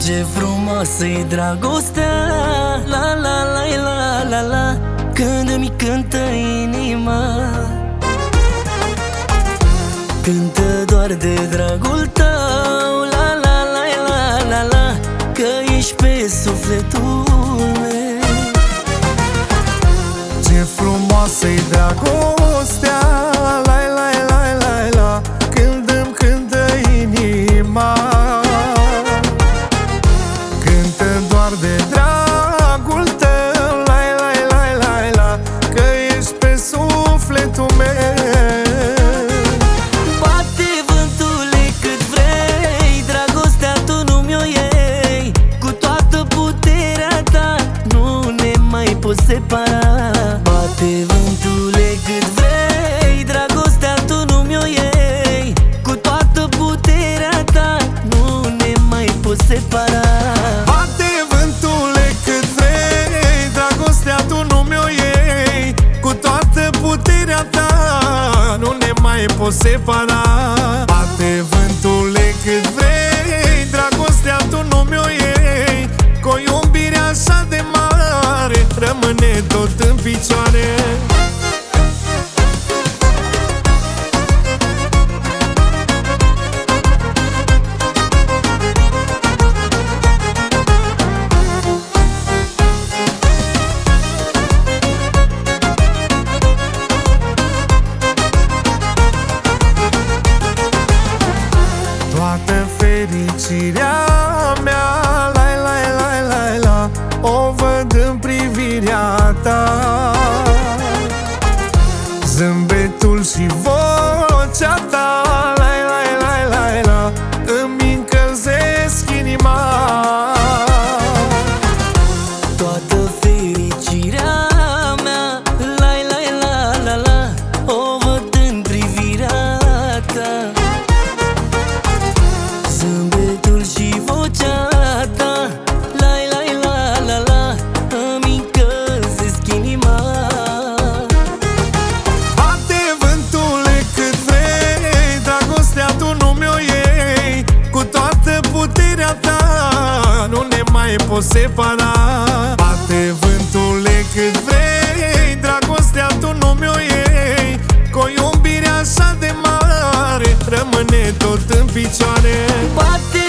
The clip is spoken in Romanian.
Ce frumoasă-i dragostea, la la la la la la, când îmi cântă inima. Cântă doar de dragul tău, la la la la la la, că ești pe sufletul meu. Ce frumoasă-i dragostea, la la la la la, când îmi cântă inima. Cântă doar de dragul tău, la la la la la, că ești pe sufletul meu. Bate vântule cât vrei, dragostea tu nu mi-o iei. Cu toată puterea ta nu ne mai poți separa. Bate vântule cât vrei, dragostea tu nu mi-o iei. Cu toată puterea ta nu ne mai poți separa. Bate vântule cât vrei, dragostea tu nu mi-o iei. Cu toată puterea ta nu ne mai poți separa. Bate vântule cât vrei, dragostea tu nu mi-o iei. Cu o iubire așa de mare rămâne tot în picioare. Toată fericirea mea, la la la la la, o văd în privirea ta. Zâmbetul și vocea ta, la la la la la, îmi încălzesc inima. Toată fericirea mea, la la la la la, o văd în privirea ta. Zâmbetul și vocea ta, la la la la la, îmi încălzesc inima. Bate vântule cât vrei, dragostea tu nu mi-o iei. Cu toată puterea ta nu ne mai poți separa. Bate vântule cât vrei, dragostea tu nu mi-o iei. Cu o iubire așa de mare rămâne tot în picioare. Bate